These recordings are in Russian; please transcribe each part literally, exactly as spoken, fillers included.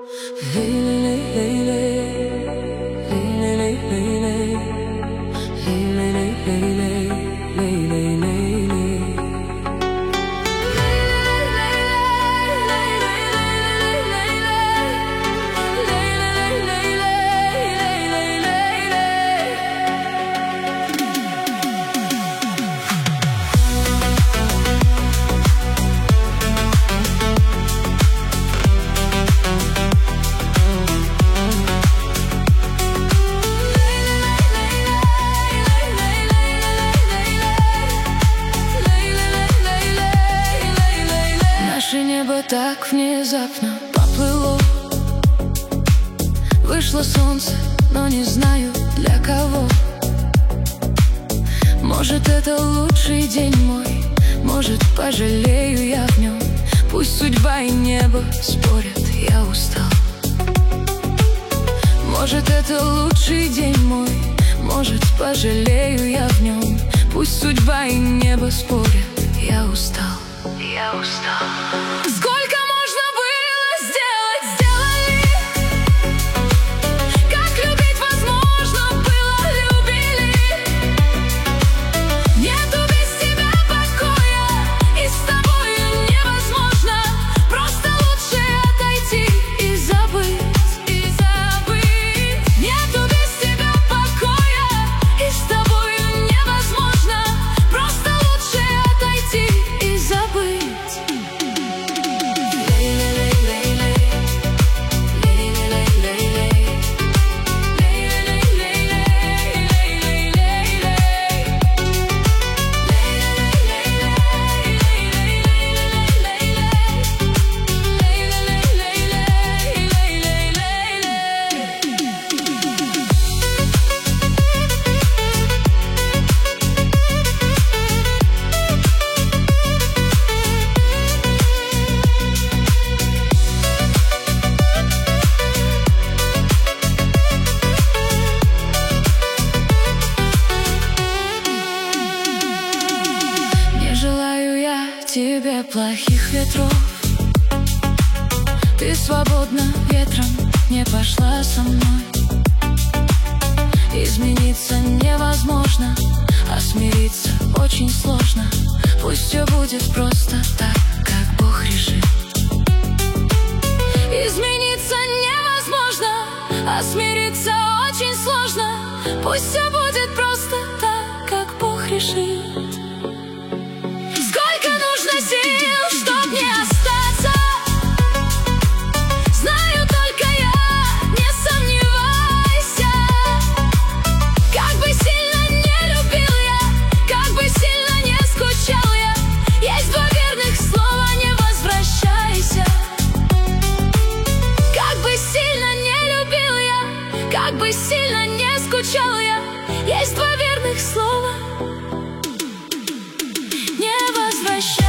Наше небо так внезапно поплыло. Вышло солнце, но не знаю для кого. Может, это лучший день мой, может, пожалею я в нем. Пусть судьба и небо спорят, я устал. Может, это лучший день мой, может, пожалею я в нем. Пусть судьба и небо спорят, я устал. Я устал. Сколько можно было сделать, сделали. Как любить возможно было, любили. Нету без тебя покоя, и с тобою невозможно. Просто лучше отойти и забыть, и забыть. Нету без тебя покоя, и с тобою невозможно. Просто лучше отойти и забыть. Тебе плохих ветров. Ты свободна ветром, не пошла со мной. Измениться невозможно, а смириться очень сложно. Пусть все будет просто так, как Бог решит. Измениться невозможно, а смириться очень сложно. Пусть все будет просто так, как Бог решит. Сил, чтоб не остаться, знаю только я, не сомневайся. Как бы сильно не любил я, как бы сильно не скучал я, есть два верных слова: не возвращайся. Как бы сильно не любил я, как бы сильно не скучал я, есть два верных слова: не возвращайся.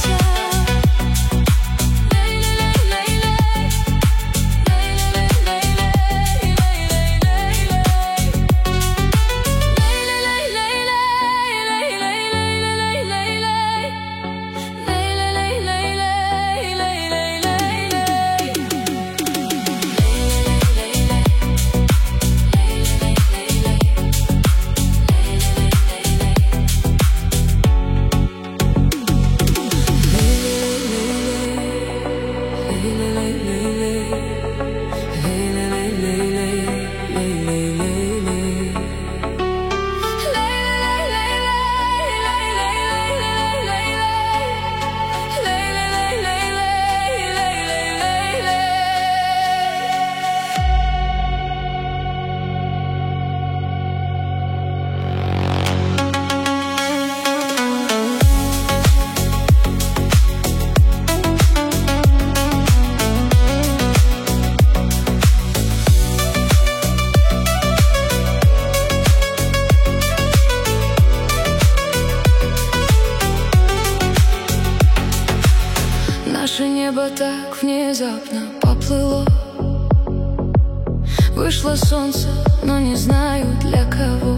Наше небо так внезапно поплыло. Вышло солнце, но не знаю для кого.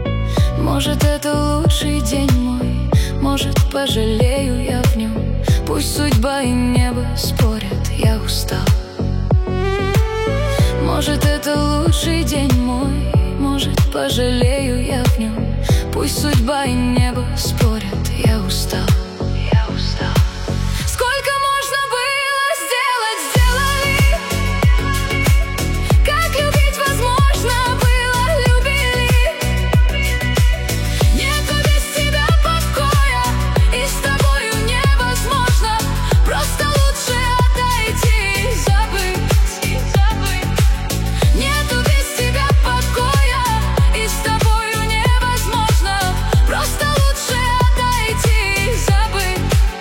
Может, это лучший день мой, может, пожалею я в нем. Пусть судьба и небо спорят, я устал. Может, это лучший день мой, может, пожалею я в нем. Пусть судьба и небо спорят, я устал. Я устал. Сколько можно было сделать, сделали. Как любить возможно было, любили. Нету без тебя покоя, и с тобою невозможно. Просто лучше отойти и забыть, и забыть. Нету без тебя покоя, и с тобою невозможно. Просто лучше отойти и забыть.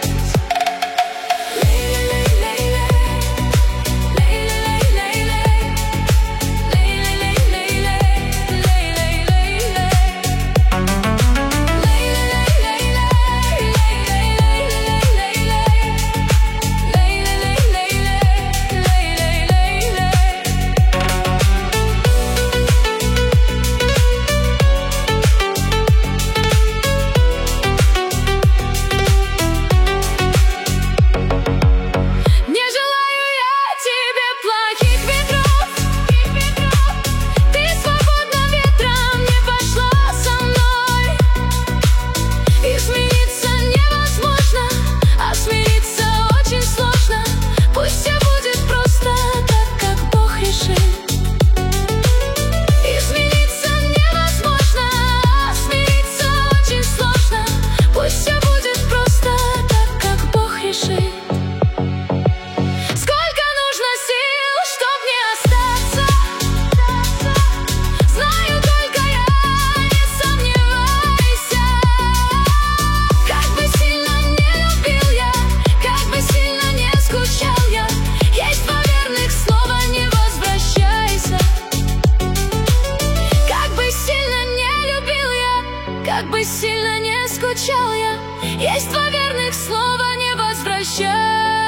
Как бы сильно не скучал я, есть два верных слова: не возвращай.